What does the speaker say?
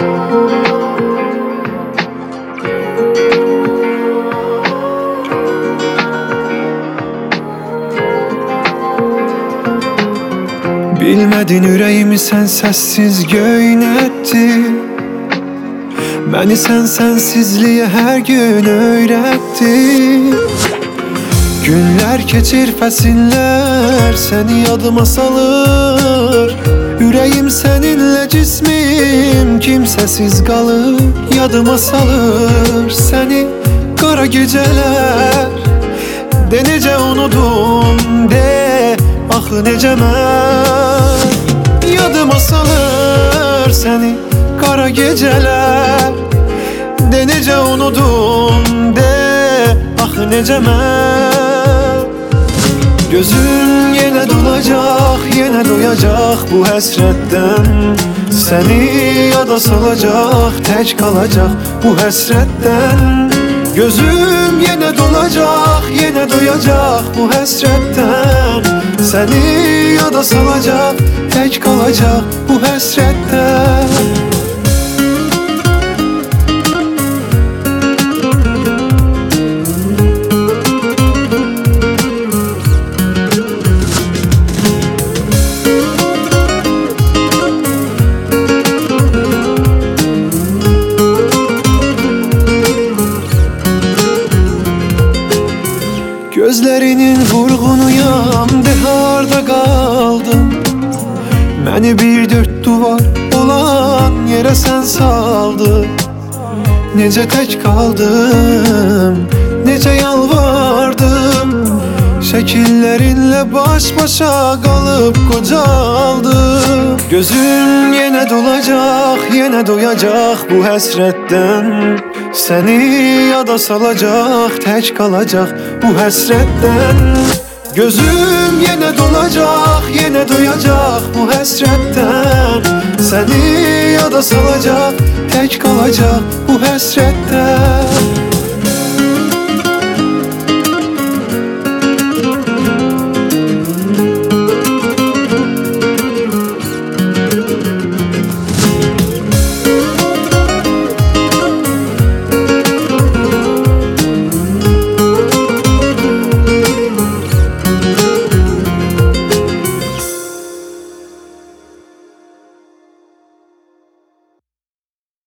Bilmədin ürəyimi sən səssiz göynətdi. Məni sən sənsizliyə hər gün öyrətdi. Günlər keçir, fəsillər səni yadıma salır. Ürəyim səninlə, cismim kimsəsiz qalır. Yadıma salır səni qara gecələr. De necə unudum, de axı necə mən. Yadıma salır səni qara gecələr. De necə unudum, de axı necə mən. Gözüm yenə dolacaq, yenə doyacaq bu həsrətdən. Səni yada salacaq, tək qalacaq bu həsrətdən. Gözüm yenə dolacaq, yenə doyacaq bu həsrətdən. Səni yada salacaq, tək qalacaq bu həsrətdən. Gözlərinin vurğunuyam, de harda qaldım. Məni bir dörd duvar olan yerə sən saldın. Necə tək qaldım, necə yalvardım. Şəkillərinlə baş-başa qalıb qocaldım. Gözüm yenə dolacaq, yenə doyacaq bu həsrətdən. Səni yada salacaq, tək qalacaq bu həsrətdən. Gözüm yenə dolacaq, yenə doyacaq bu həsrətdən. Səni yada salacaq, tək qalacaq bu həsrətdən.